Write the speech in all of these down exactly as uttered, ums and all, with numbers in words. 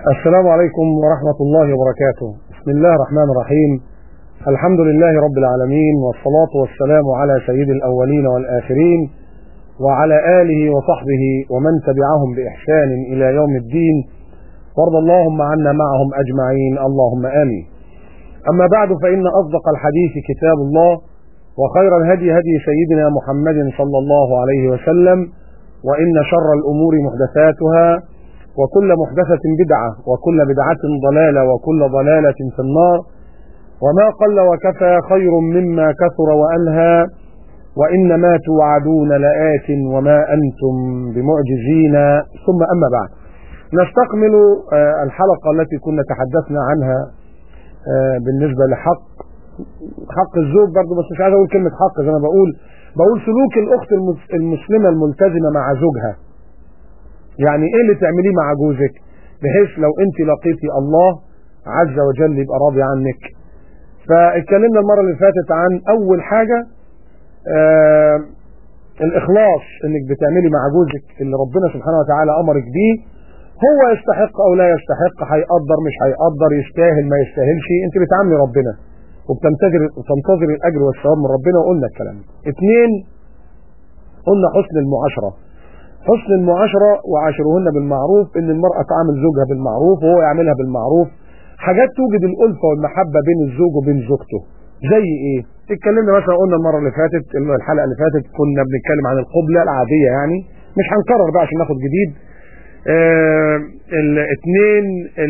السلام عليكم ورحمة الله وبركاته. بسم الله الرحمن الرحيم. الحمد لله رب العالمين، والصلاة والسلام على سيد الأولين والآخرين وعلى آله وصحبه ومن تبعهم بإحسان إلى يوم الدين، وارض اللهم عنا معهم أجمعين، اللهم آمين. أما بعد، فإن أصدق الحديث كتاب الله، وخير الهدي هدي سيدنا محمد صلى الله عليه وسلم، وإن شر الأمور محدثاتها، وكل محدثة بدعة، وكل بدعة ضلالة، وكل ضلالة في النار. وما قل وكفى خير مما كثر وألهى، وإنما توعدون لآت وما أنتم بمعجزين. ثم أما بعد، نستكمل الحلقة التي كنا تحدثنا عنها بالنسبة لحق حق الزوج برضه، بس مش عايز أقول كلمة حق، زي ما بقول بقول سلوك الأخت المسلمة الملتزمة مع زوجها. يعني ايه اللي تعمليه مع جوزك بحيث لو انت لقيتي الله عز وجل يبقى راضي عنك. فاتكلمنا المرة اللي فاتت عن اول حاجة، آه الاخلاص، انك بتعملي مع جوزك اللي ربنا سبحانه وتعالى امرك بيه. هو يستحق او لا يستحق، هيقدر مش هيقدر، يستاهل ما يستاهلش، انت بتعاملي ربنا وبتنتظر وتنتظر الاجر والثواب من ربنا، وقلنا الكلام. اتنين، قلنا حسن المعاشرة. حسن المعاشرة وعاشروهن بالمعروف، ان المرأة تعامل زوجها بالمعروف وهو يعملها بالمعروف. حاجات توجد الألفة والمحبة بين الزوج وبين زوجته. زي ايه؟ اتكلمنا مثلا، قلنا المرة اللي فاتت، الحلقة اللي فاتت كنا بنتكلم عن القبلة العادية، يعني مش هنكرر بقى عشان ناخد جديد. اه الاثنين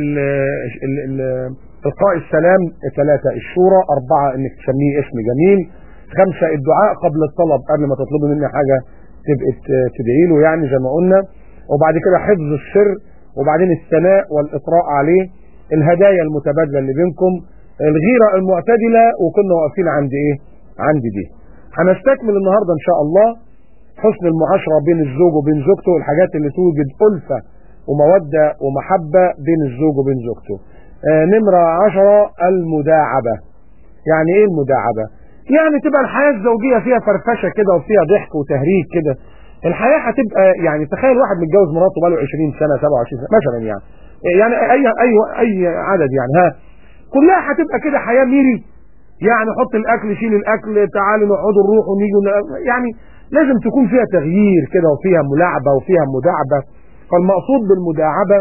القاء السلام، ثلاثة الشورى، أربعة انك تسميه اسم جميل، خمسة الدعاء قبل الطلب، قبل ما تطلبي مني حاجة تبقى تدعي له، يعني زي ما قلنا. وبعد كده حفظ السر، وبعدين الثناء والإطراء عليه، الهدايا المتبادلة اللي بينكم، الغيرة المعتدلة. وكنا واقفين عند ايه؟ عند دي. هنستكمل النهاردة ان شاء الله حسن المعاشرة بين الزوج وبين زوجته، الحاجات اللي توجد ألفة ومودة ومحبة بين الزوج وبين زوجته. آه نمرة عشرة، المداعبة. يعني ايه المداعبة؟ يعني تبقى الحياة الزوجية فيها فرفشة كده وفيها ضحك وتهريج كده. الحياة هتبقى، يعني تخيل واحد متجوز مراته بقاله عشرين سنة سبعة وعشرين سنة مثلا، يعني يعني اي اي اي عدد، يعني ها كلها هتبقى كده حياة ميري. يعني حط الاكل، شيل الاكل، تعالوا نقعدوا نروح ونيجوا، يعني لازم تكون فيها تغيير كده وفيها ملاعبة وفيها مداعبة. فالمقصود بالمداعبة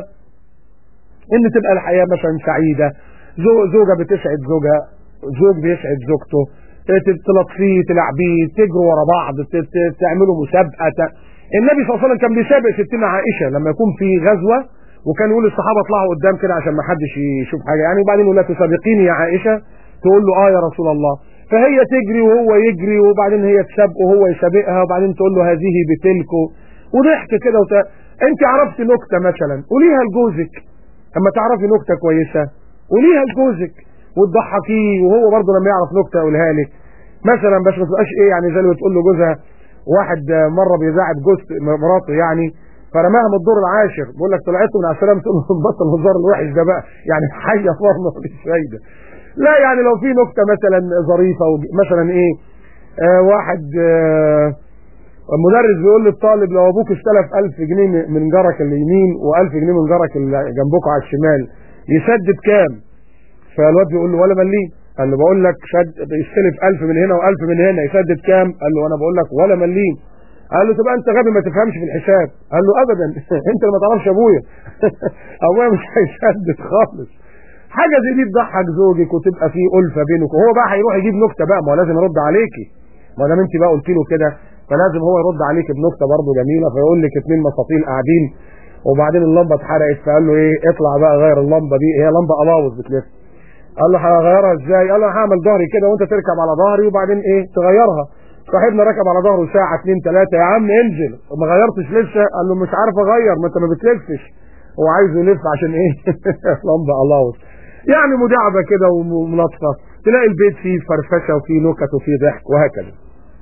ان تبقى الحياة مثلا سعيدة، زوجة بتسعد زوجها، زوج بيسعد زوجته، تلطفيه، تلعبيه، تجروا ورا بعض، تعملوا مسابقه. النبي صلى الله عليه وسلم كان بيسابق ستنا عائشه لما يكون في غزوه، وكان يقول للصحابه اطلعوا قدام كده عشان ما حدش يشوف حاجه، يعني. وبعدين يقول لها تسابقيني يا عائشه، تقول له اه يا رسول الله. فهي تجري وهو يجري، وبعدين هي تسابقه وهو يسابقها، وبعدين تقول له هذه بتلك، وضحك كده. وت... انت عرفت نكته مثلا، قوليها لجوزك. اما تعرفي نكته كويسه قوليها لجوزك وتضحكيه، وهو برضه لما يعرف نكته يقولها لك مثلا، بس ما تبقاش ايه، يعني زي اللي بتقول له جوزها. واحد مره بيزعد جوز مراته، يعني فرماها من الدور العاشر، بيقول لك طلعت من على السلامه، تقول له بطل الهزار الوحش ده بقى، يعني حيه فرمه مفيش فايده. لا، يعني لو في نكته مثلا ظريفه، مثلا ايه، آه واحد آه المدرس بيقول للطالب، لو ابوك استلف ألف جنيه من جارك اليمين وألف جنيه من جارك اللي جنبك على الشمال، يسدد كام؟ فالواد بيقول له ولا مليم. قال له بقول لك شد يستلف ألف من هنا وألف من هنا، يسدد كام؟ قال له انا بقول لك ولا مليم. قال له تبقى انت غبي ما تفهمش في الحساب. قال له ابدا انت اللي ما تعرفش ابويا ابويا مش هيسدد خالص. حاجه زي دي تضحك زوجك وتبقى في ألفة بينك، وهو بقى هيروح يجيب نكته بقى، ما هو لازم يرد عليكي، ما دام انت بقى قلت له كده فلازم هو يرد عليك بنكته برضه جميله. فيقول لك اتنين مساطيل قاعدين وبعدين اللمبه اتحرقت، فقال له ايه، اطلع بقى غير اللمبه دي، هي لمبه قلاوظ بتلف. قال له هغيرها ازاي؟ قال له هعمل ظهري كده وانت تركب على ظهري وبعدين ايه تغيرها. صاحبنا ركب على ظهره ساعه اتنين تلاته، يا عم انزل وما غيرتش لسه. قال له مش عارف اغير، ما انت ما بتلفش. هو عايز يلف عشان ايه؟ لمبه قلاوظ. يعني مداعبه كده وملطفه، تلاقي البيت فيه فرفشه وفيه نكت وفيه ضحك وهكذا.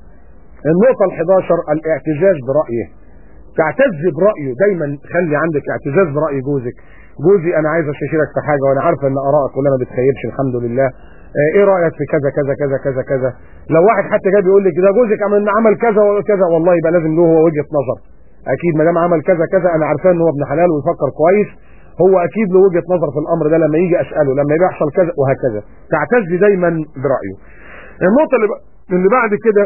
النقطه الحداشر، الاعتزاز برايه. تعتز برايه دايما، خلي عندك اعتزاز براي جوزك. جوزي انا عايز استشيرك في حاجه، وانا عارفه ان ارائك كلها ما بتخيبش الحمد لله، ايه رايك في كذا كذا كذا كذا كذا. لو واحد حتى جاي بيقول لك ده جوزك عمل عمل كذا وكذا، والله يبقى لازم له هو وجهه نظر. اكيد ما دام عمل كذا كذا انا عارفاه ان هو ابن حلال ويفكر كويس، هو اكيد له وجهه نظر في الامر ده، لما يجي اساله لما يجي يحصل كذا وهكذا، تعتز دايما برايه. النقطه اللي, ب... اللي بعد كده،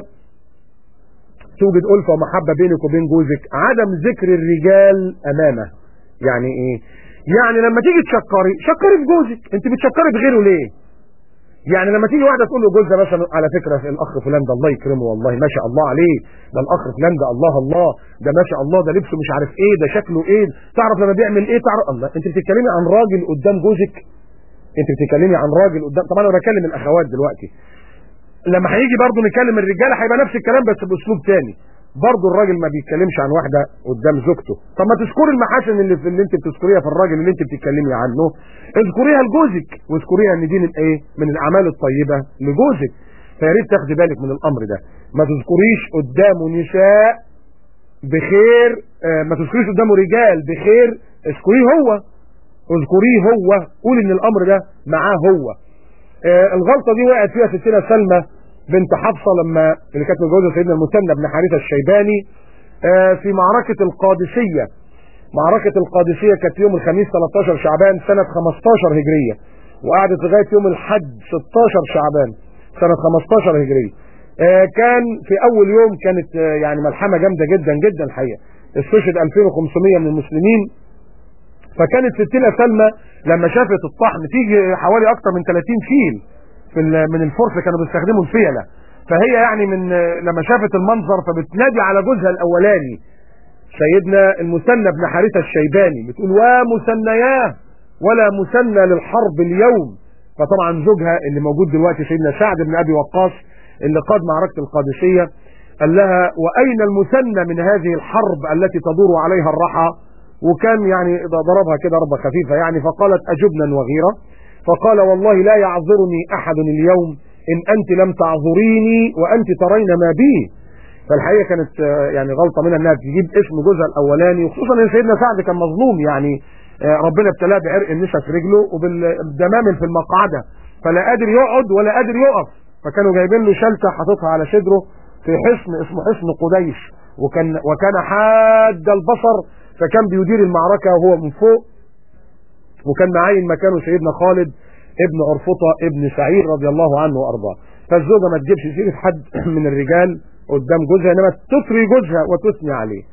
توجد ألفة ومحبة بينك وبين جوزك، عدم ذكر الرجال أمامه. يعني إيه؟ يعني لما تيجي تشكري شكري في جوزك، أنت بتشكري في غيره ليه؟ يعني لما تيجي واحدة تقول له جوزها مثلا على فكرة الأخ فلان ده الله يكرمه والله ما شاء الله عليه، ده الأخ فلان ده الله الله ده ما شاء الله، ده لبسه مش عارف إيه، ده شكله إيه، تعرف لما بيعمل إيه، تعرف الله. أنت بتتكلمي عن راجل قدام جوزك؟ أنت بتتكلمي عن راجل قدام؟ طبعا أنا بكلم الأخوات دلوقتي. لما هيجي برضه نتكلم الرجاله هيبقى نفس الكلام بس باسلوب تاني. برضه الراجل ما بيتكلمش عن واحده قدام زوجته. طب ما تذكري المحاسن اللي في اللي انت بتذكريها في الراجل اللي انت بتتكلمي عنه، اذكريها لجوزك، واذكريها ان دي من ايه؟ من الاعمال الطيبه لجوزك. فيا ريت تاخدي بالك من الامر ده. ما تذكريش قدامه نساء بخير، آه ما تذكريش قدامه رجال بخير، اذكريه هو، اذكريه هو، قولي ان الامر ده معاه هو. آه الغلطه دي وقعت فيها ستنا سلمى بنت حفصه لما اللي كانت متجوزه سيدنا المثنى بن حارثه الشيباني آه في معركه القادسيه. معركه القادسيه كانت يوم الخميس ثلاثة عشر شعبان سنه خمستاشر هجريه، وقعدت لغايه يوم الحج ستاشر شعبان سنه خمستاشر هجريه. آه كان في اول يوم كانت آه يعني ملحمه جامده جدا جدا الحقيقه، استشهد ألفين وخمسمية من المسلمين. فكانت ستنا سلمى لما شافت الطحن تيجي حوالي اكتر من ثلاثين فيل في من الفرس كانوا بيستخدموا الفيله، فهي يعني من لما شافت المنظر فبتنادي على جوزها الاولاني سيدنا المثنى بن حارثه الشيباني، بتقول ومثنياه ولا مثنى للحرب اليوم. فطبعا زوجها اللي موجود دلوقتي سيدنا سعد بن ابي وقاص اللي قاد معركه القادسيه قال لها واين المثنى من هذه الحرب التي تدور عليها الرحى؟ وكان يعني ضربها كده ضربه خفيفه يعني، فقالت اجبنا وغيره. فقال والله لا يعذرني احد اليوم ان انت لم تعذريني وانت ترين ما بي. فالحقيقه كانت يعني غلطه منها انها تجيب اسم جوزها الاولاني، وخصوصا ان سيدنا سعد كان مظلوم، يعني ربنا ابتلاه بعرق النسا في رجله وبالدمام في المقعده، فلا قادر يقعد ولا قادر يقف، فكانوا جايبين له شلته حاططها على صدره في حصن اسمه حصن قديش، وكان وكان حاد البصر، فكان بيدير المعركه وهو من فوق، وكان معين مكانه سيدنا خالد ابن عرفطه ابن سعيد رضي الله عنه وارضاه. فالزوجه ما تجيبش سيره حد من الرجال قدام جوزها، انما تطري جوزها وتثني عليه.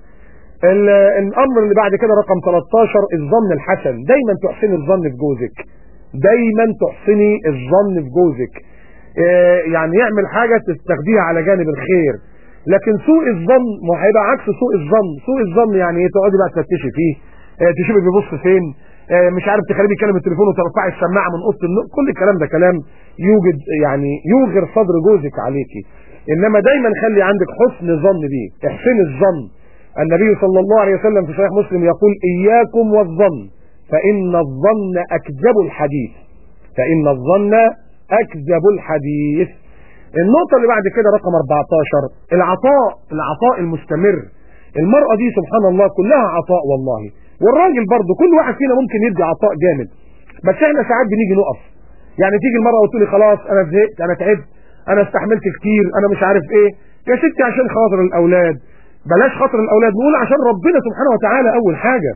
الامر اللي بعد كده رقم ثلاثة عشر الظن الحسن، دايما تحسني الظن في جوزك، دايما تحسني الظن في جوزك. يعني يعمل حاجه تستخديها على جانب الخير، لكن سوء الظن ما هيبقى عكس سوء الظن. سوء الظن يعني ايه؟ تقعدي بقى تفتشي فيه، تشوفي بيبص فين، مش عارف تخليه بيتكلم التليفون وترفعي السماعه من اوضه النوم، كل الكلام ده كلام يوجد يعني يوغر صدر جوزك عليكي. انما دايما خلي عندك حسن ظن بيه، احسني الظن. النبي صلى الله عليه وسلم في صحيح مسلم يقول اياكم والظن فان الظن اكذب الحديث، فان الظن اكذب الحديث. النقطه اللي بعد كده رقم أربعة عشر العطاء، العطاء المستمر. المرأة دي سبحان الله كلها عطاء والله، والراجل برضه كل واحد فينا ممكن يدي عطاء جامد، بس احنا ساعات بنيجي نقف. يعني تيجي المرأة وتقولي خلاص انا زهقت، انا تعبت، انا استحملت كتير، انا مش عارف ايه. يا ستي عشان خاطر الاولاد، بلاش خاطر الاولاد، نقول عشان ربنا سبحانه وتعالى اول حاجة.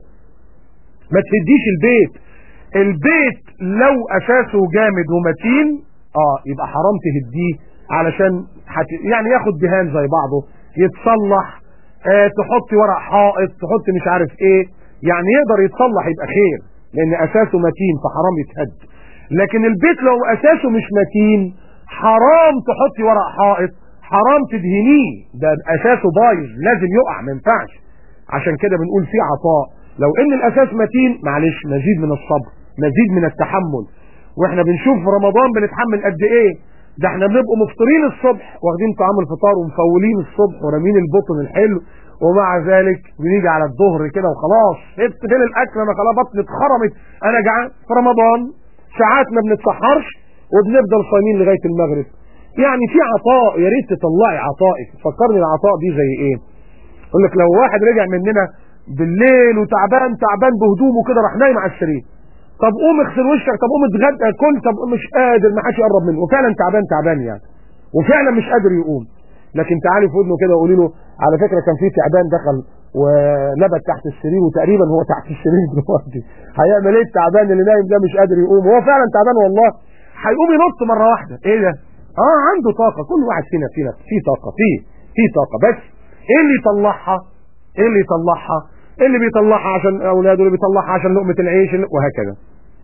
ما تهديش البيت. البيت لو اساسه جامد ومتين اه يبقى حرام تهديه، علشان حت... يعني ياخد دهان زي بعضه، يتصلح، آه تحطي ورق حائط، تحطي مش عارف ايه، يعني يقدر يتصلح يبقى خير، لان اساسه متين فحرام يتهد. لكن البيت لو اساسه مش متين حرام تحطي ورق حائط، حرام تدهنيه، ده اساسه بايظ لازم يقع، ما ينفعش. عشان كده بنقول فيه عطاء. لو ان الاساس متين معلش مزيد من الصبر، مزيد من التحمل. واحنا بنشوف في رمضان بنتحمل قد ايه، ده احنا بنبقوا مفطرين الصبح واخدين طعام الفطار ومفولين الصبح ورامين البطن الحلو، ومع ذلك بنيجي على الظهر كده وخلاص سبت فين الاكل، انا خلاص بطني اتخرمت، انا جعان. في رمضان ساعات ما بنتسحرش وبنفضل صايمين لغايه المغرب. يعني في عطاء، يا ريت تطلعي عطائك. فكرني العطاء دي زي ايه؟ يقول لك لو واحد رجع مننا بالليل وتعبان تعبان بهدومه كده راح نايم على السرير، طب قوم اغسل وشك، طب قوم اتغدى كل، طب مش قادر، ما حدش يقرب منه، وفعلا تعبان تعبان يعني، وفعلا مش قادر يقوم. لكن تعالي في ودنه كده وقولي له على فكره كان في تعبان دخل ونبت تحت السرير، وتقريبا هو تحت السرير دلوقتي. هيعمل ايه التعبان اللي نايم ده مش قادر يقوم؟ هو فعلا تعبان والله. هيقوم ينط مره واحده. ايه ده؟ اه عنده طاقه. كل واحد فينا فينا في طاقه، فيه في طاقه، بس ايه اللي يطلعها؟ ايه اللي يطلعها؟ اللي بيطلعها عشان اولاده، اللي بيطلعها عشان لقمه العيش، وهكذا.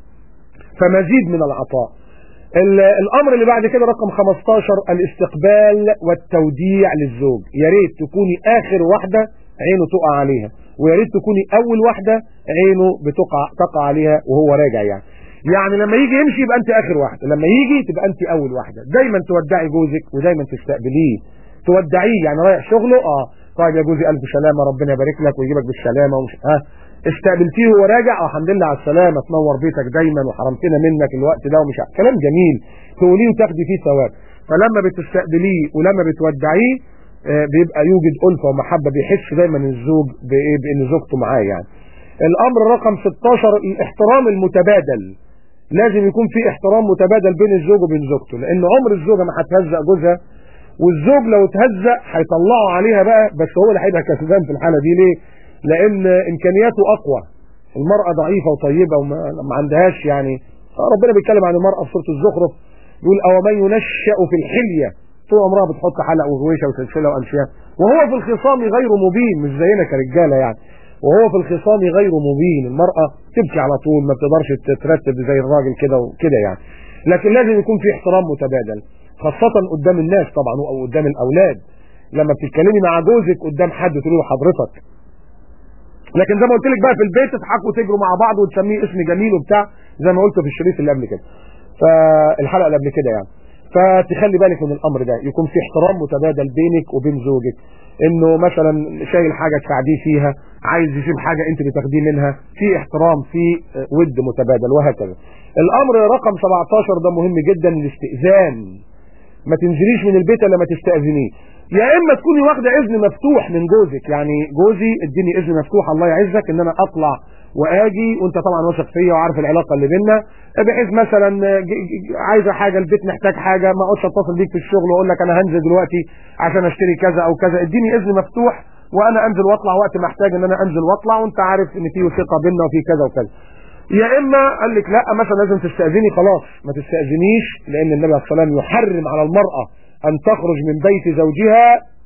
فمزيد من العطاء. الامر اللي بعد كده رقم خمستاشر، الاستقبال والتوديع للزوج. يا ريت تكوني اخر واحده عينه تقع عليها، ويا ريت تكوني اول واحده عينه بتقع تقع عليها وهو راجع. يعني يعني لما يجي يمشي يبقى انت اخر واحده، لما يجي تبقى انت اول واحده. دايما تودعي جوزك ودايما تستقبليه. تودعيه يعني رايح شغله، اه طيب يا جوزي الف سلامه، ربنا يبارك لك ويجيبك بالسلامه، ومش ها استقبلتيه وهو راجع، اه الحمد لله على السلامه، تنور بيتك دايما وحرمتنا منك الوقت ده، ومش كلام جميل تقوليه وتاخدي فيه ثواب. فلما بتستقبليه ولما بتودعيه آه بيبقى يوجد ألفة ومحبة، بيحس دايما الزوج بايه؟ بان زوجته معاه. يعني الامر رقم ستاشر، الاحترام المتبادل. لازم يكون في احترام متبادل بين الزوج وبين زوجته، لان عمر الزوجه ما هتهزق جوزها، والزوج لو اتهزق هيطلعوا عليها بقى، بس هو اللي هيبقى كسبان في الحاله دي. ليه؟ لان امكانياته اقوى. المراه ضعيفه وطيبه وما عندهاش، يعني ربنا بيتكلم عن المراه في سوره الزخرف، يقول او من ينشأ في الحليه، طول عمرها بتحط حلق وغويشه وسلسله وانشيه، وهو في الخصام غير مبين، مش زينا كرجاله يعني، وهو في الخصام غير مبين. المراه تبكي على طول، ما بتقدرش تترتب زي الراجل كده وكده يعني. لكن لازم يكون في احترام متبادل، خاصه قدام الناس طبعا او قدام الاولاد. لما بتتكلمي مع جوزك قدام حد تقولي له حضرتك، لكن زي ما قلت لك بقى في البيت تضحكوا وتجروا مع بعض وتسميه اسم جميل وبتاع، زي ما قلت في الشريط اللي قبل كده، فالحلقه اللي قبل كده يعني. فتخلي بالك من الامر ده، يكون في احترام متبادل بينك وبين زوجك، انه مثلا شايل حاجه تساعديه فيها، عايز يشيل حاجه انت بتاخديه منها، في احترام، في ود متبادل، وهكذا. الامر رقم سبعتاشر ده مهم جدا، الاستئذان. ما تنزليش من البيت الا ما تستاذنيه، يا اما تكوني واخده اذن مفتوح من جوزك، يعني جوزي اديني اذن مفتوح الله يعزك ان انا اطلع واجي، وانت طبعا واثق فيا وعارف العلاقه اللي بيننا، بحيث مثلا عايزه حاجه، البيت محتاج حاجه، ما اقعدش اتصل بيك في الشغل واقول لك انا هنزل دلوقتي عشان اشتري كذا او كذا. اديني اذن مفتوح وانا انزل واطلع وقت ما احتاج ان انا انزل واطلع، وانت عارف ان في ثقه بيننا وفي كذا وكذا. يا اما قال لك لا مثلا لازم تستاذني، خلاص ما تستاذنيش، لان النبي عليه الصلاه والسلام يحرم على المراه ان تخرج من بيت زوجها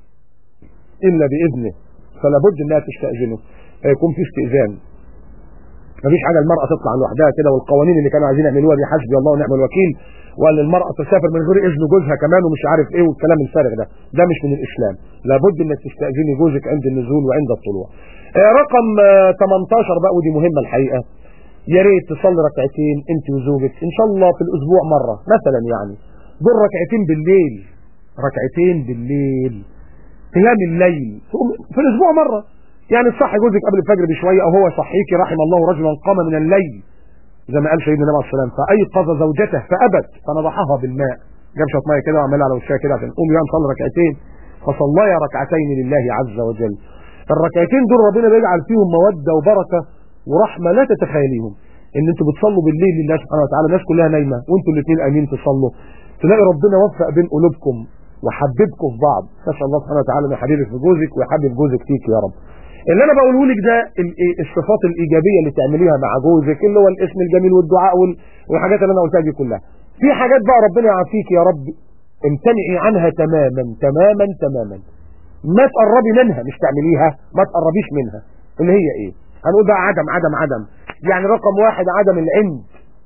الا باذنه، فلا بد انها تستاذنه، فيكون في استئذان. مفيش حاجه المراه تطلع لوحدها كده، والقوانين اللي كانوا عايزين يعملوها دي حسبي الله ونعم الوكيل، وان المراه تسافر من غير اذن جوزها كمان ومش عارف ايه والكلام الفارغ ده، ده مش من الاسلام. لابد انك تستاذني جوزك عند النزول وعند الطلوع. رقم تمنتاشر بقى، ودي مهمه الحقيقه، يا ريت تصلي ركعتين انت وزوجك ان شاء الله في الاسبوع مره مثلا، يعني دول ركعتين بالليل، ركعتين بالليل قيام الليل في الاسبوع مره. يعني تصحي جوزك قبل الفجر بشويه او هو يصحيكي، رحم الله رجلا قام من الليل زي ما قال سيدنا النبي عليه الصلاه والسلام، فايقظ زوجته فابت فنضحها بالماء، جاب شويه ميه كده وعملها على وشها كده عشان قوم يا نصلي ركعتين، فصليا ركعتين لله عز وجل. الركعتين دول ربنا بيجعل فيهم موده وبركه ورحمه لا تتخيليهم، ان انتوا بتصلوا بالليل لله سبحانه وتعالى، الناس كلها نايمه وانتوا الاثنين قايمين تصلوا، تلاقي ربنا وفق بين قلوبكم وحببكم في بعض. نسال الله سبحانه وتعالى ان يحببك في جوزك ويحبب جوزك فيك يا رب. اللي انا بقوله لك ده الصفات الايجابيه اللي تعمليها مع جوزك، اللي هو الاسم الجميل والدعاء والحاجات اللي انا قلتها دي كلها. في حاجات بقى ربنا يعافيك يا رب امتنعي عنها تماما تماما تماما، ما تقربي منها، مش تعمليها، ما تقربيش منها. اللي هي ايه؟ هنقول بقى عدم عدم عدم يعني رقم واحد عدم العند،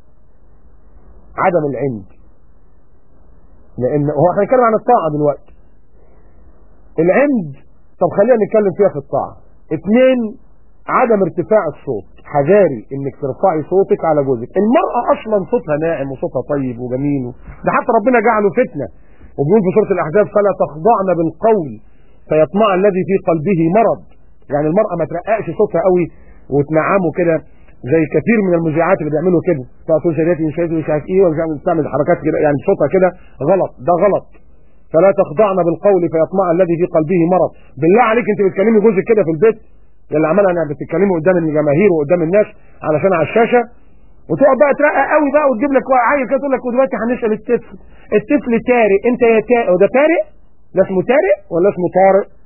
عدم العند، لان هو احنا هنتكلم عن الطاعه دلوقتي. العند طب خلينا نتكلم فيها في الطاعه. اثنين، عدم ارتفاع الصوت، حذاري انك ترفعي صوتك على جوزك. المرأة اصلا صوتها ناعم وصوتها طيب وجميل، ده حتى ربنا جعله فتنة، وبيقول في سورة الاحزاب فلا تخضعن بالقول فيطمع الذي في قلبه مرض. يعني المرأة ما ترققش صوتها قوي وتنعمه كده زي كثير من المذيعات اللي بيعملوا كده، تقول سيداتي مش مش عارف ايه وبتعمل حركات كده، يعني صوتها كده غلط، ده غلط. فلا تخضعن بالقول فيطمع الذي في قلبه مرض. بالله عليك انت بتكلمي جوزك كده في البيت، اللي عملها انها بتتكلمي قدام الجماهير وقدام الناس علشان على الشاشه، وتقعد بقى ترقق قوي بقى وتجيب لك عيل كده تقول لك ودلوقتي هنسال الطفل، الطفل تارق، انت يا تارق، وده تارق؟ ده اسمه تارق ولا اسمه طارق؟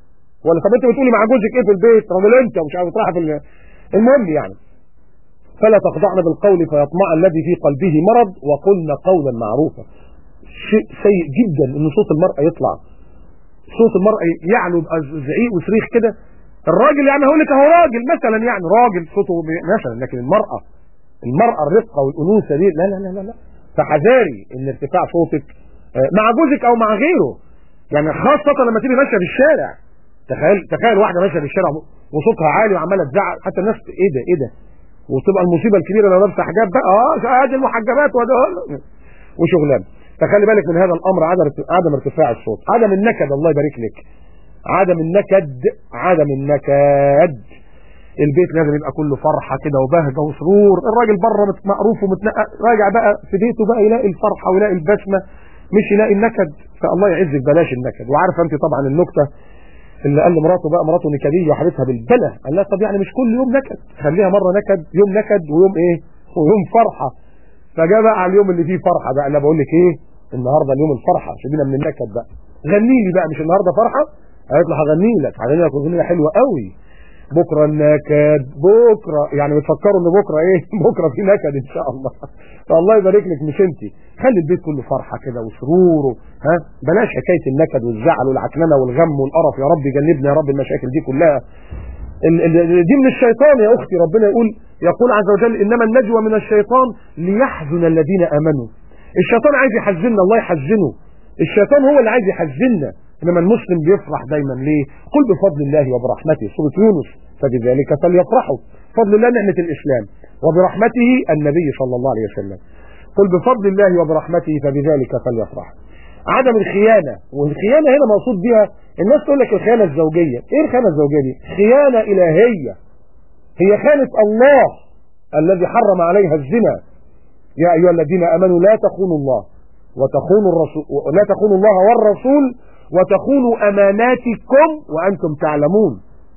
ولا طب انت بتقولي مع جوزك ايه في البيت؟ راجل انت ومش عارف تروح في ال... المهم يعني فلا تخضعن بالقول فيطمع الذي في قلبه مرض وقلنا قولا معروفا. شيء سيء جدا ان صوت المرأة يطلع، صوت المرأة يعلو يبقى زعيق وصريخ كده. الراجل يعني هقول لك اهو راجل مثلا، يعني راجل صوته مثلا، لكن المرأة المرأة الرقة والأنوثة دي لا لا لا لا لا. فحذاري ان ارتفاع صوتك مع جوزك او مع غيره، يعني خاصة لما تبقي ماشية في الشارع. تخيل تخيل واحدة ماشية في الشارع وصوتها عالي وعمالة تزعق، حتى الناس ايه ده ايه ده، وتبقى المصيبة الكبيرة لو لابسة حجاب بقى اه ادي المحجبات وشغلان. فخلي بالك من هذا الامر، عدم عدم ارتفاع الصوت، عدم النكد، الله يبارك لك، عدم النكد، عدم النكد. البيت لازم يبقى كله فرحة كده وبهجة وسرور. الراجل بره مقروف ومتنقى، راجع بقى في بيته بقى يلاقي الفرحة ويلاقي البسمة، مش يلاقي النكد. فالله يعزك بلاش النكد. وعارفه انت طبعا النكتة اللي قال لمراته بقى، مراته نكدية وحبيتها بالبلة، قال لها طب يعني مش كل يوم نكد، خليها مرة نكد، يوم نكد ويوم ايه ويوم فرحة. فجاء بقى على اليوم اللي فيه فرحة بقى، انا بقول لك ايه النهارده اليوم الفرحة، سيبينا من النكد بقى، غني لي بقى، مش النهارده فرحة، قالت له هغني لك، هغني لك اغنية حلوة قوي، بكره النكد، بكره يعني بتفكروا ان بكره ايه بكره في نكد ان شاء الله. فالله يبارك لك، مش انت، خلي البيت كله فرحه كده وسرور، ها بلاش حكايه النكد والزعل والعكننه والغم والقرف، يا رب جنبنا يا رب المشاكل دي كلها. دي من الشيطان يا اختي. ربنا يقول يقول عز وجل انما النجوى من الشيطان ليحزن الذين امنوا. الشيطان عايز يحزننا، الله يحزنه. الشيطان هو اللي عايز يحزننا، انما المسلم بيفرح دايما. ليه؟ قل بفضل الله وبرحمته، سورة يونس، فبذلك فليفرحوا. فضل الله نعمة الاسلام، وبرحمته النبي صلى الله عليه وسلم. قل بفضل الله وبرحمته فبذلك فليفرحوا. عدم الخيانة، والخيانة هنا مقصود بها، الناس تقول لك الخيانة الزوجية. ايه الخيانة الزوجية دي؟ خيانة إلهية، هي خيانة الله الذي حرم عليها الزنا. يا أيها الذين آمنوا لا تخونوا الله وتخونوا الرسول، لا تخونوا الله والرسول وتخونوا أماناتكم وأنتم تعلمون.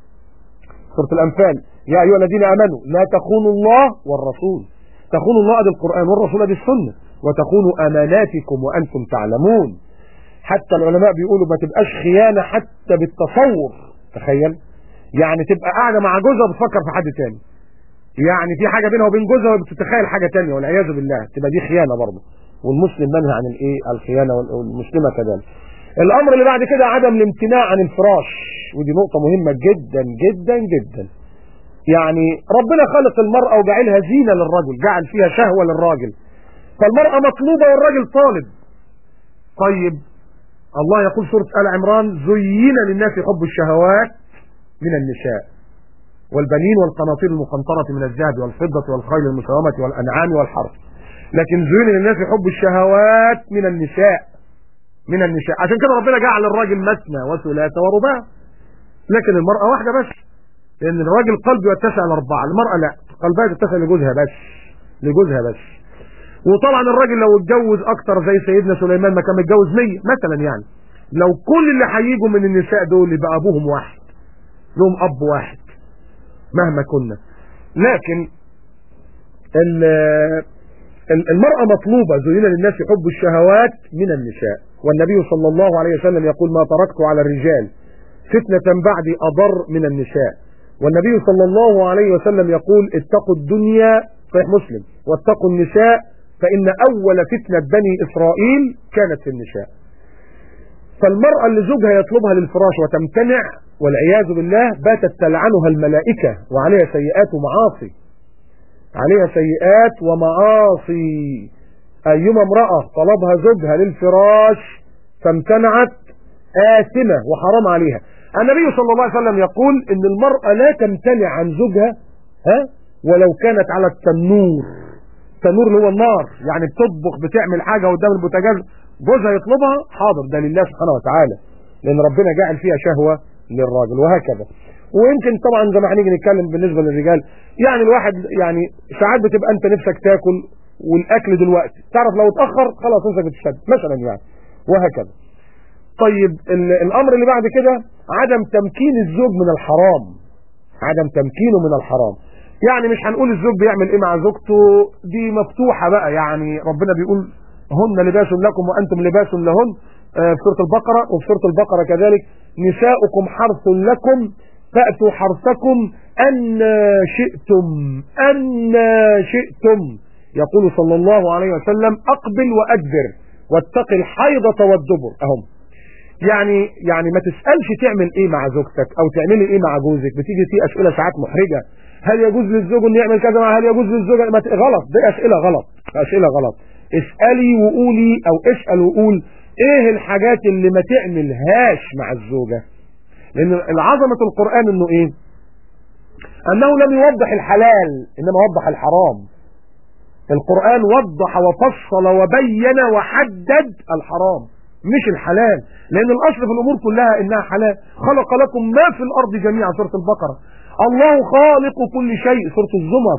سورة الأنفال، يا أيها الذين آمنوا لا تخونوا الله والرسول. تخونوا الله ادي القرآن، والرسول ادي السنة. وتخونوا أماناتكم وأنتم تعلمون. حتى العلماء بيقولوا ما تبقاش خيانة حتى بالتصور. تخيل يعني تبقى قاعدة مع جوزها بتفكر في حد تاني، يعني في حاجة بينها وبين جوزها وبتتخيل حاجة تانية والعياذ بالله، تبقى دي خيانة برضه. والمسلم منهى عن الايه الخيانة، والمسلمة كذلك. الامر اللي بعد كده عدم الامتناع عن الفراش، ودي نقطة مهمة جدا جدا جدا. يعني ربنا خلق المرأة وجعلها زينة للرجل، جعل فيها شهوة للراجل، فالمرأة مطلوبة والراجل طالب. طيب الله يقول سورة آل عمران زين للناس حب الشهوات من النساء والبنين والقناطير المقنطرة من الذهب والفضة والخيل المسومة والأنعام والحرث، لكن زين للناس حب الشهوات من النساء من النساء. عشان كده ربنا جعل الراجل مثنى وثلاثة ورباع، لكن المرأة واحدة بس، لأن الراجل قلبه يتسع لأربعة، المرأة لا، قلبها يتسع لجوزها بس، لجوزها بس. وطبعا الراجل لو اتجوز أكتر زي سيدنا سليمان ما كان متجوز مية مثلا، يعني لو كل اللي هيجوا من النساء دول يبقى أبوهم واحد، لهم أب واحد مهما كنا. لكن المرأة مطلوبة، زين للناس حب الشهوات من النساء. والنبي صلى الله عليه وسلم يقول ما تركت على الرجال فتنة بعدي أضر من النساء. والنبي صلى الله عليه وسلم يقول اتقوا الدنيا، صحيح مسلم، واتقوا النساء فإن أول فتنة بني إسرائيل كانت في النساء. فالمرأة اللي زوجها يطلبها للفراش وتمتنع والعياذ بالله باتت تلعنها الملائكة وعليها سيئات ومعاصي، عليها سيئات ومعاصي. أيما امرأة طلبها زوجها للفراش فامتنعت آثمة وحرام عليها. النبي صلى الله عليه وسلم يقول إن المرأة لا تمتنع عن زوجها ها ولو كانت على التنور. التنور اللي هو النار، يعني بتطبخ بتعمل حاجة قدام البوتاجاز، جوزها يطلبها حاضر، ده لله سبحانه وتعالى، لأن ربنا جعل فيها شهوة للراجل وهكذا. ويمكن طبعا زي ما هنيجي نتكلم بالنسبة للرجال، يعني الواحد يعني ساعات بتبقى أنت نفسك تاكل والأكل دلوقتي تعرف لو اتأخر خلاص نفسك بتشد مثلا يعني وهكذا. طيب الأمر اللي بعد كده عدم تمكين الزوج من الحرام، عدم تمكينه من الحرام. يعني مش هنقول الزوج بيعمل ايه مع زوجته، دي مفتوحة بقى، يعني ربنا بيقول هن لباس لكم وأنتم لباس لهن في سورة البقرة، وفي سورة البقرة كذلك نساؤكم حرث لكم فأتوا حرثكم أن شئتم أن شئتم. يقول صلى الله عليه وسلم أقبل وأدبر واتق الحيضة والدبر. أهم يعني يعني ما تسألش تعمل ايه مع زوجتك او تعملي ايه مع جوزك. بتيجي في اسئله ساعات محرجه، هل يجوز للزوج انه يعمل كذا، هل يجوز للزوجه ما ت... غلط، دي اسئله غلط، اسئله غلط. اسالي وقولي او اسال وقول ايه الحاجات اللي ما تعملهاش مع الزوجه. لان العظمه القران انه ايه؟ انه لم يوضح الحلال انما وضح الحرام. القران وضح وفصل وبين وحدد الحرام مش الحلال، لان الاصل في الامور كلها انها حلال. خلق لكم ما في الارض جميعا سوره البقره، الله خالق كل شيء سوره الزمر.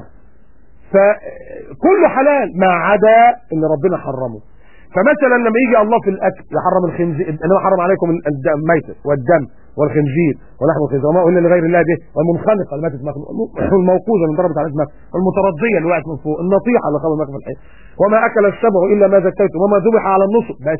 فكله حلال ما عدا اللي ربنا حرمه. فمثلا لما يجي الله في الاكل يحرم الخنزير، انما حرم عليكم الميتة والدم والخنزير ولحم الخنزير وما الا لغير الله به، والمنخنقه اللي ماتت والموقوذه اللي ضربت على دماغها، والمترضيه اللي وقعت من فوق، النطيحه اللي خبط في الحيط، وما اكل السبع الا ما ذكيتم وما ذبح على النصب. بس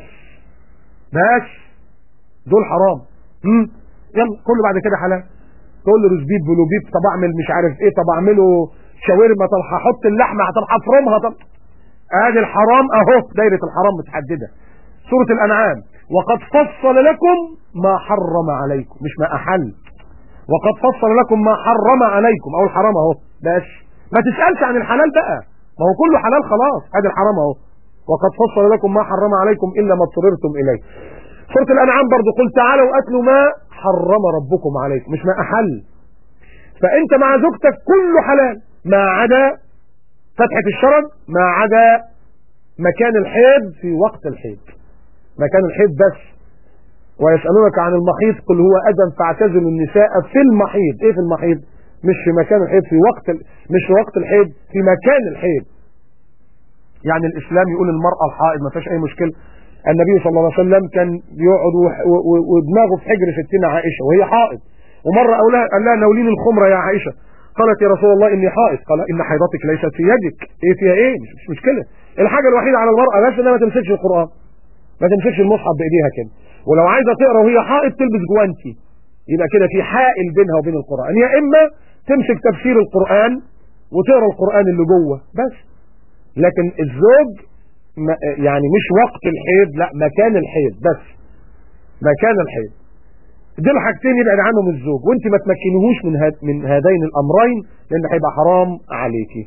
بس دول حرام. امم يلا كله بعد كده حلال. تقول له رزبيب بلوبيب، طب اعمل مش عارف ايه، طب اعمله شاورما، طب هحط اللحمه، طب هفرمها، طب ادي الحرام اهو، دايره الحرام متحدده. سوره الانعام وقد فصل لكم ما حرم عليكم، مش ما احل، وقد فصل لكم ما حرم عليكم او الحرام اهو. بس ما تسالش عن الحلال بقى، ما هو كله حلال خلاص، ادي الحرام اهو. وقد فصل لكم ما حرم عليكم الا ما اضطررتم اليه. سوره الانعام برضو قل تعالوا اتلوا ما حرم ربكم عليكم، مش ما احل. فانت مع زوجتك كله حلال ما عدا فتحه الشرج، ما عدا مكان الحيض في وقت الحيض، مكان الحيض بس. ويسالونك عن المحيض قل هو اذى فاعتزلوا النساء في المحيض. ايه في المحيض؟ مش في مكان الحيض، في وقت ال... مش في وقت الحيض، في مكان الحيض. يعني الاسلام يقول المراه الحائض ما فيش اي مشكله. النبي صلى الله عليه وسلم كان يقعد ودماغه في حجر ستنا عائشه وهي حائض، ومره قال لها ناوليني الخمره يا عائشه، قالت يا رسول الله اني حائض، قال ان حيضتك ليست في يدك. ايه فيها ايه؟ مش, مش مشكله. الحاجه الوحيده على المراه بس انها ما تمسكش القران، ما تمسكش المصحف بايديها كده، ولو عايزه تقرا وهي حائض تلبس جوانتي، يبقى كده في حائل بينها وبين القران. يا اما تمسك تفسير القران وتقرا القران اللي جوه بس. لكن الزوج يعني مش وقت الحيض، لا مكان الحيض بس، مكان الحيض. دول حاجتين يبعد عنهم الزوج، وانت ما تمكنهوش من هاد من هذين الامرين لان هيبقى حرام عليكي.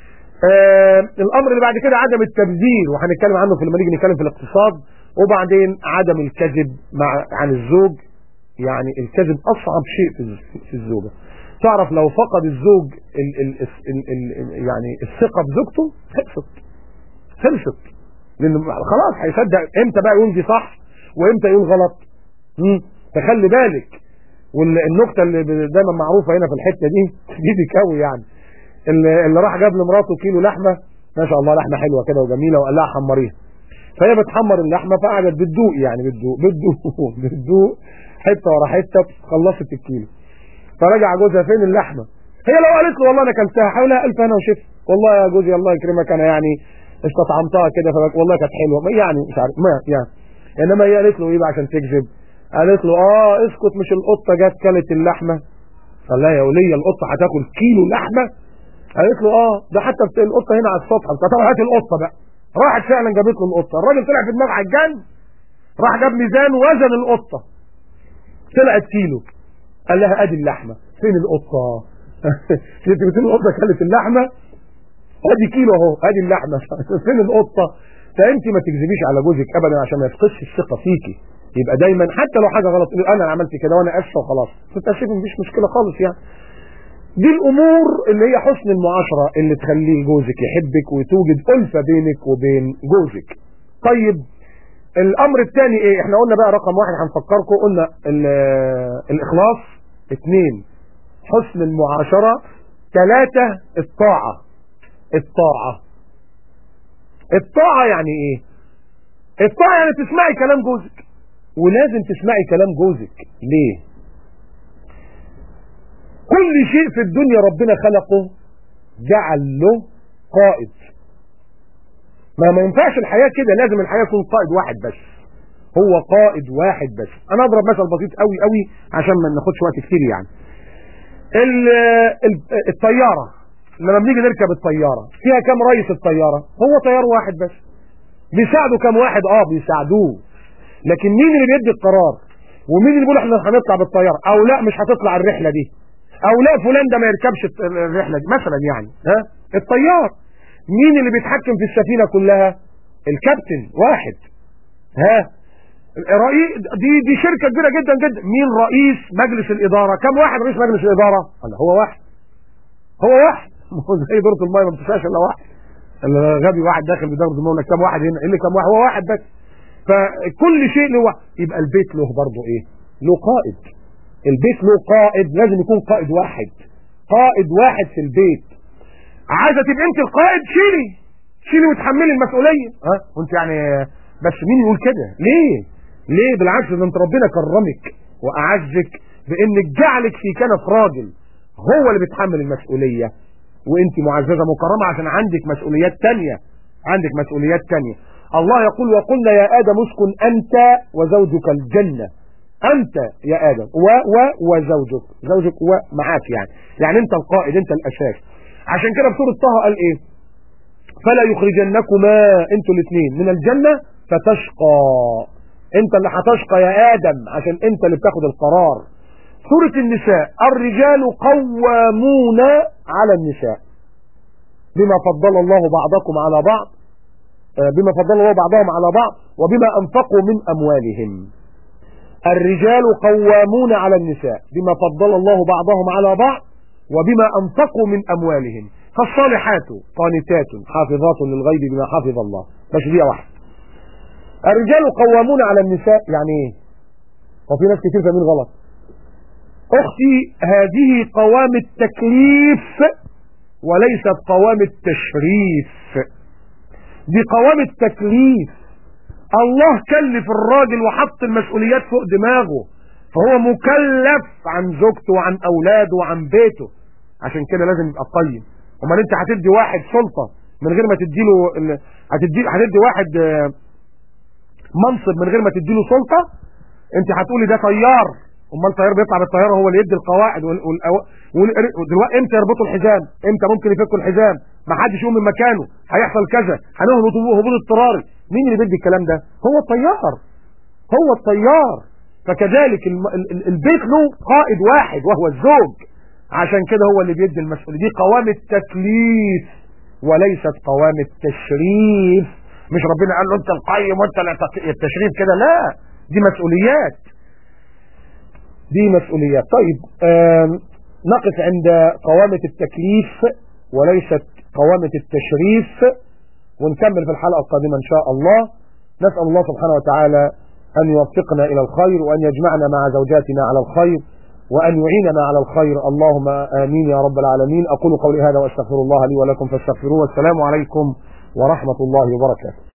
آه الامر اللي بعد كده عدم التبذير، وهنتكلم عنه في لما نيجي نتكلم في الاقتصاد. وبعدين عدم الكذب مع عن الزوج، يعني الكذب اصعب شيء في في الزوجه. تعرف لو فقد الزوج ال ال ال ال ال يعني الثقه بزوجته خلصت خلصت، لان خلاص هيصدق امتى بقى يقول دي صح وامتى يقول غلط. امم فخلي بالك. والنكته اللي دايما معروفه هنا في الحته دي دي بيكوي يعني، اللي, اللي راح جاب لمراته كيلو لحمه ما شاء الله، لحمه حلوه كده وجميله، وقال لها حمريها. فهي بتحمر اللحمه فقعدت بتدوق يعني بتدوق بتدوق بتدوق حته ورا حته، خلصت الكيلو. فرجع جوزها فين اللحمه؟ هي لو قالت له والله انا اكلتها حاولها الف انا وشفت، والله يا جوزي الله يكرمك انا يعني استطعمتها كده والله كانت حلوه يعني مش عارف ما يعني. انما هي قالت له ايه بقى عشان تكذب؟ قالت له اه اسكت مش القطه جت كلت اللحمه. قال لها يا وليه القطه هتاكل كيلو لحمه؟ قالت له اه ده حتى القطه هنا على السطح. طب هات القطه بقى. راحت فعلا جابت له القطه، الراجل طلع في دماغه عجان، راح جاب ميزان وزن القطه طلعت كيلو. قال لها ادي اللحمه، فين القطه؟ انت بتقول القطه كلت اللحمه؟ ادي كيلو اهو، ادي اللحمه فين القطه؟ فانت ما تكذبيش على جوزك ابدا عشان ما يفقدش الثقه فيكي. يبقى دايما حتى لو حاجه غلط انا عملت كده وانا اسفه وخلاص، تتاسفي مفيش مشكله خالص يعني. دي الامور اللي هي حسن المعاشره اللي تخلي جوزك يحبك وتوجد الفه بينك وبين جوزك. طيب الامر الثاني ايه؟ احنا قلنا بقى رقم واحد هنفكركم، قلنا الاخلاص، اثنين حسن المعاشره، ثلاثه الطاعه. الطاعه الطاعه يعني ايه؟ الطاعه يعني تسمعي كلام جوزك، ولازم تسمعي كلام جوزك. ليه؟ كل شيء في الدنيا ربنا خلقه جعل له قائد. ما ما ينفعش الحياة كده، لازم الحياة يكون قائد واحد بس، هو قائد واحد بس. انا اضرب مثل بسيط قوي قوي عشان ما ناخدش وقت كتير يعني. الطياره لما بنيجي نركب الطياره فيها كام رئيس الطياره؟ هو طيار واحد بس. بيساعدوا كام واحد؟ اه بيساعدوه، لكن مين اللي بيدي القرار؟ ومين اللي بيقول احنا هنطلع بالطياره او لا مش هتطلع الرحله دي، او لا فلان ده ما يركبش الرحله دي مثلا يعني؟ ها؟ الطيار. مين اللي بيتحكم في السفينه كلها؟ الكابتن واحد. ها؟ رئيس دي دي شركه كبيره جدا جدا. مين رئيس مجلس الاداره؟ كم واحد رئيس مجلس الاداره؟ هو واحد. هو واحد. زي دوره الميه ما بتنساش الا واحد. الغبي واحد داخل بدوره الميه، كم واحد هنا؟ اللي كم واحد؟ هو واحد بس. فكل شيء له. يبقى البيت له برضه ايه؟ له قائد. البيت له قائد، لازم يكون قائد واحد. قائد واحد في البيت. عايزه تبقى انت القائد؟ شيلي شيلي وتحملي المسؤوليه. ها؟ وانت يعني بس مين يقول كده؟ ليه؟ ليه؟ بالعكس ده انت ربنا كرمك واعزك بانك جعلك في كنف راجل هو اللي بيتحمل المسؤوليه، وانت معززه مكرمه عشان عندك مسؤوليات تانية. عندك مسؤوليات تانية. الله يقول وقلنا يا ادم اسكن انت وزوجك الجنه. انت يا ادم و و وزوجك، زوجك ومعاك يعني يعني انت القائد، انت الاساس. عشان كده في سوره طه قال ايه؟ فلا يخرجنكما انتوا الاثنين من الجنه فتشقى. انت اللي هتشقى يا ادم عشان انت اللي بتاخد القرار. سوره النساء الرجال قوامون على النساء بما فضل الله بعضكم على بعض، بما فضل الله بعضهم على بعض وبما انفقوا من اموالهم. الرجال قوامون على النساء بما فضل الله بعضهم على بعض وبما انفقوا من اموالهم. فالصالحات قانتات حافظات للغيب بما حفظ الله. بس دي واحد. الرجال قوامون على النساء يعني ايه؟ وفي ناس كتير فاهمين غلط. اختي هذه قوام التكليف وليست قوام التشريف. دي قوام التكليف. الله كلف الراجل وحط المسؤوليات فوق دماغه، فهو مكلف عن زوجته وعن اولاده وعن بيته. عشان كده لازم يبقى قيم. امال انت هتدي واحد سلطه من غير ما تديله ال... هتدي هتدي واحد منصب من غير ما تديله سلطه؟ انت هتقولي ده طيار، امال الطيار بيطلع بالطياره هو اللي يدي القواعد وال... وال... وال... دلوقتي امتى يربطوا الحزام؟ امتى ممكن يفكوا الحزام؟ ما حدش يقوم من مكانه، هيحصل كذا، هنهبط هبوط اضطراري. مين اللي بيدي الكلام ده؟ هو الطيار. هو الطيار. فكذلك الم... البيت له قائد واحد وهو الزوج. عشان كده هو اللي بيدي المسؤوليه. دي قوام التكليف وليست قوام التشريف. مش ربنا قال له انت القيم وانت التشريف كده، لا، دي مسؤوليات. دي مسؤوليات. طيب نقف عند قوامة التكليف وليست قوامة التشريف، ونكمل في الحلقة القادمة إن شاء الله. نسأل الله سبحانه وتعالى أن يوفقنا إلى الخير، وأن يجمعنا مع زوجاتنا على الخير، وأن يعيننا على الخير. اللهم آمين يا رب العالمين. أقول قولي هذا وأستغفر الله لي ولكم فاستغفروه، والسلام عليكم ورحمة الله وبركاته.